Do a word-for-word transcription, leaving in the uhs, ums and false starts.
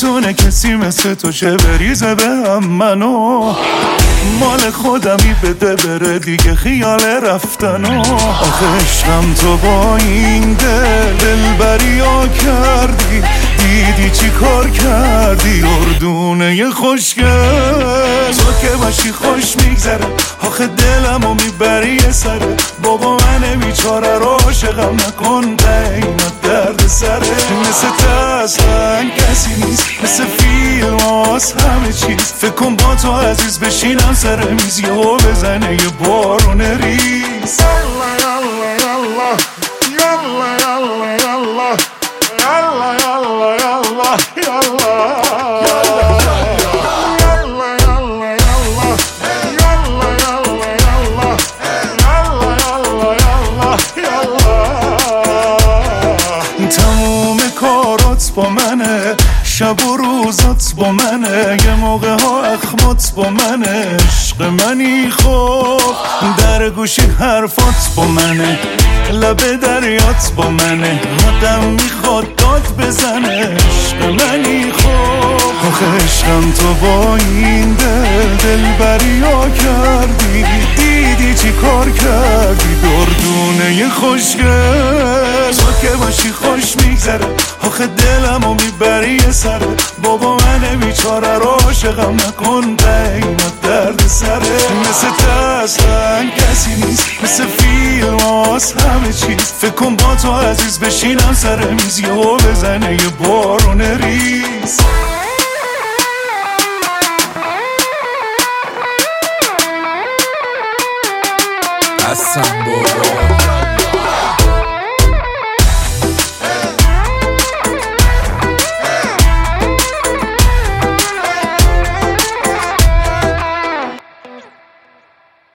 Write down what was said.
نمیتونه کسی مثل تو چه بریزه به هم منو، مال خودمی بده بره دیگه خیال رفتنو. آخه عشقم تو با این دل دلبری ها کردی، دیدی چی کار کردی اردونه خوشگل. تو که باشی خوش میگذره، آخه دلمو میبری یه سره. بابا من بیچاره رو عاشقم نکن، اینات درد سره. مثل اصلا کسی نیست، مثل فیلم هاست همه چیز. فکر کن با تو عزیز بشینم سر میز یهو بزنه یه بارون ریز. یالا یالا یالا یالا یالا یالا یالا یالا یالا یالا با منه، شب و روزات با منه، یه موقع ها اخمات با منه. عشق منی خوب در گوشی حرفات با منه، لب دریات با منه، آدم میخواد داد بزنه. عشق منی خوب، آخه عشقم تو با این دل دلبری ها کردی، دیدی چی کار کردی دردونه خوشگل. تو که باشی خوش میگذره، آخه دلمو میبری یه سره. بابا من بیچاره رو عاشقم نکن، اینات درد سره. مثل اصلا کسی نیست، مثل فیلم هاست همه چیز. فکر کن با تو عزیز بشینم سر میز یهو بزنه یه بارون ریز. حسن بابا